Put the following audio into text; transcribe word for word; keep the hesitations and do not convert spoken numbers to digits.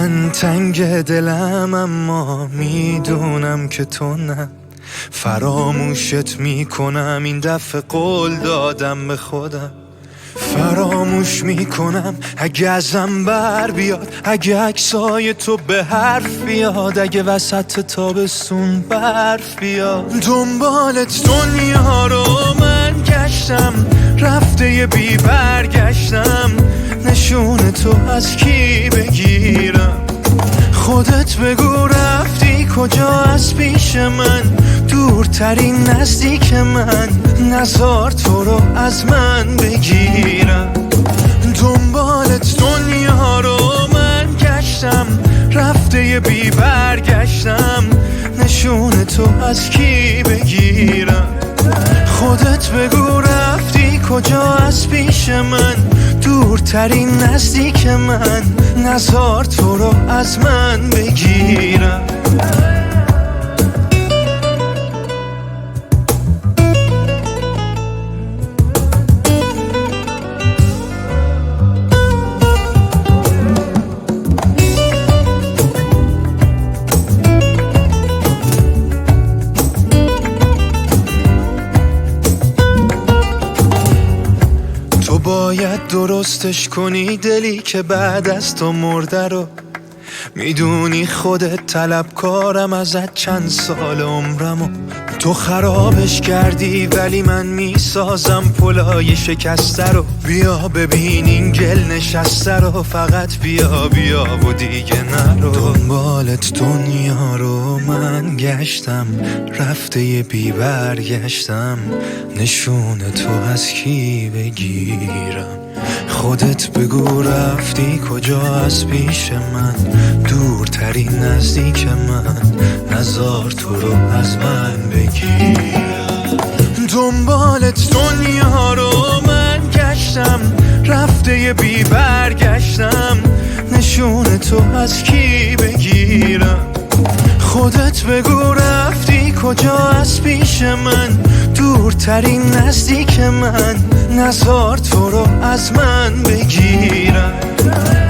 من تنگ دلم اما میدونم که تو نه. فراموشت میکنم این دفعه، قول دادم به خودم. فراموش میکنم اگه ازم بر بیاد، اگه عکسای تو به حرف بیاد، اگه وسط تابستون برف بیاد. دنبالت دنیا رو من گشتم، رفته یه بی برگشتم. نشون تو از کی بگیرم؟ خودت بگو رفتی کجا از پیش من، دورترین نزدیک من. نزار تو رو از من بگیرم. دنبالت دنیا رو من گشتم، رفته یه بی برگشتم. نشون تو از کی بگیرم؟ خودت بگو رفتی کجا از پیش من، دورترین نزدیک من. نزار تو رو از من بگیرم. تو باید درستش کنی دلی که بعد از تو مرده رو. میدونی خودت طلبکارم ازت چند سال عمرمو. تو خرابش کردی ولی من میسازم پلای شکسته رو. بیا ببین این گل نشسته رو، فقط بیا بیا و دیگه نرو. دنبالت دنیا رو من گشتم، رفته یه بی برگشتم. نشون تو از کی بگیرم؟ خودت بگو رفتی کجا از پیش من، دورترین نزدیک من. نزار تو رو از من بگیرم. دنبالت دنیا رو من گشتم، رفته یه بی برگشتم. نشون تو از کی بگیرم؟ خودت بگو رفتی کجا از پیش من، دورترین نزدیک من. نزار تو رو از من بگیرم.